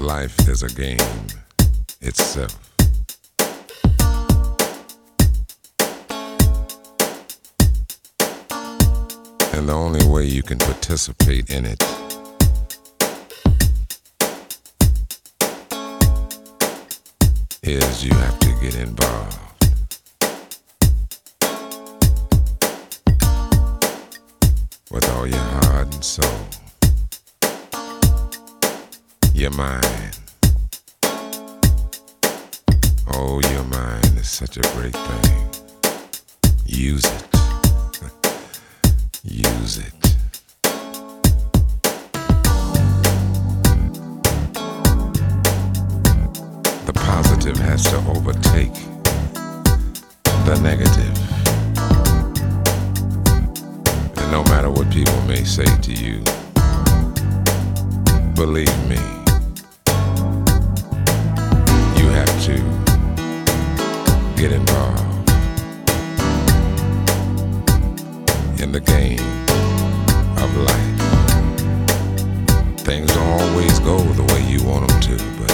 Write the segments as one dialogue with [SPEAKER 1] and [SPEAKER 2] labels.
[SPEAKER 1] life is a game itself. And the only way you can participate in it is you have to get involved. With all your heart and soul, your mind. Oh, your mind is such a great thing. Use it. Use it. The positive has to overtake the negative. And no matter what people may say to you, believe me, you have to get involved in the game of life. Things don't always go the way you want them to, but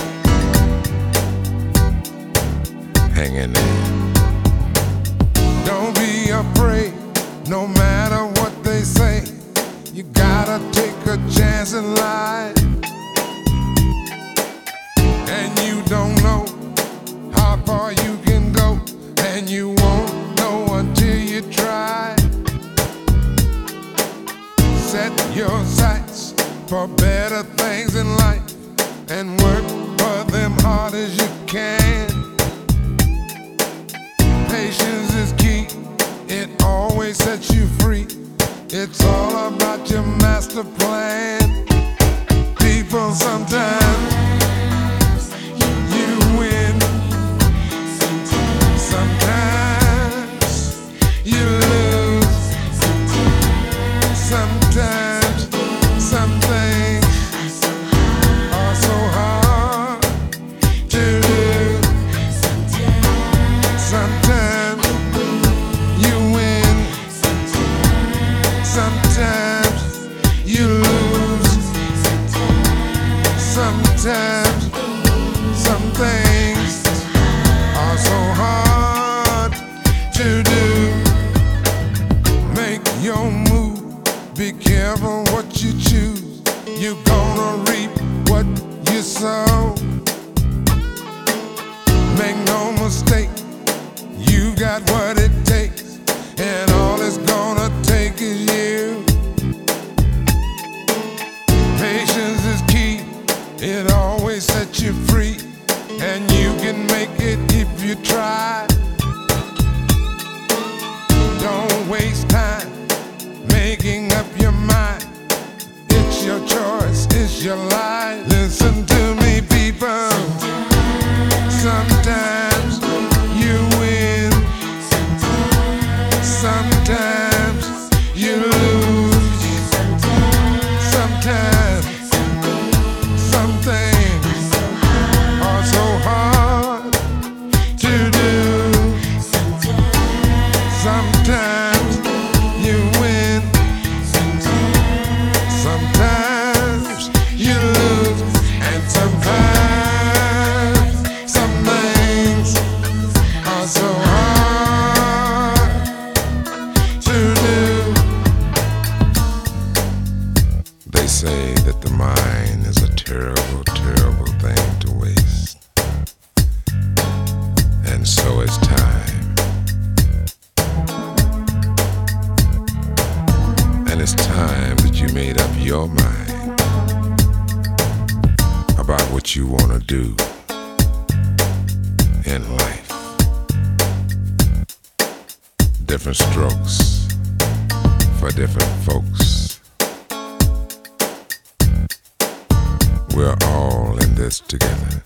[SPEAKER 1] hang in there.
[SPEAKER 2] Don't be afraid, no matter what they say. You gotta take a chance in life. And you don't know how far you can go, and you won't know until you try. Set your sights for better things in life and work for them hard as you can. Patience is key, it always sets you free. It's all about your master plan. People, sometimes you win, sometimes you lose. Sometimes some things are so hard to do. Sometimes you win, sometimes you lose. Sometimes some things are so hard to do. Make your move, be careful what you choose. You're gonna reap what you sow. Make no mistake, you got what it takes, and all it's gonna take is you. Patience is key, it always sets you free, and you can make it if you try. Don't waste time making up your mind. It's your choice, it's your life. Listen to me, people. Sometimes you win, sometimes you lose. Sometimes some things are so hard to do. Sometimes you win, sometimes you lose, and sometimes some things are so hard to do.
[SPEAKER 1] They say that the mind is a terrible, terrible thing to waste. And so is time. And it's time that you made up your mind about what you want to do in life. Different strokes for different folks. We're all in this together.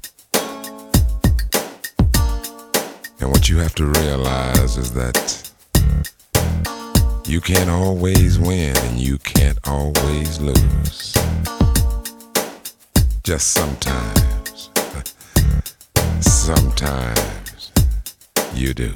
[SPEAKER 1] And what you have to realize is that you can't always win and you can't always lose. Just sometimes. Sometimes you do.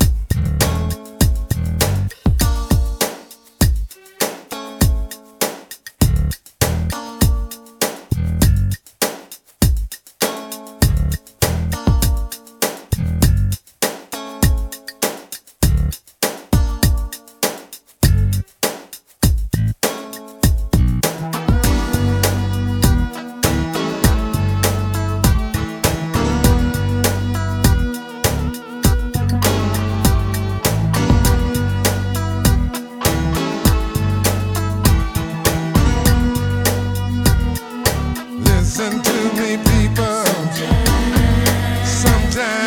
[SPEAKER 2] me, people. Sometimes